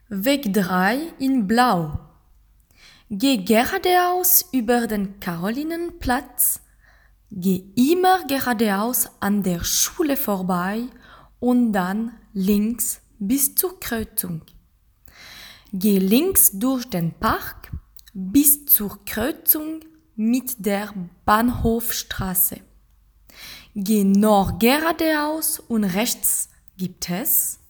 Weg 3 in Blau. Geh geradeaus über den Karolinenplatz, geh immer geradeaus an der Schule vorbei und dann links bis zur Kreuzung. Geh links durch den Park bis zur Kreuzung mit der Bahnhofstraße. Geh noch geradeaus und rechts gibt es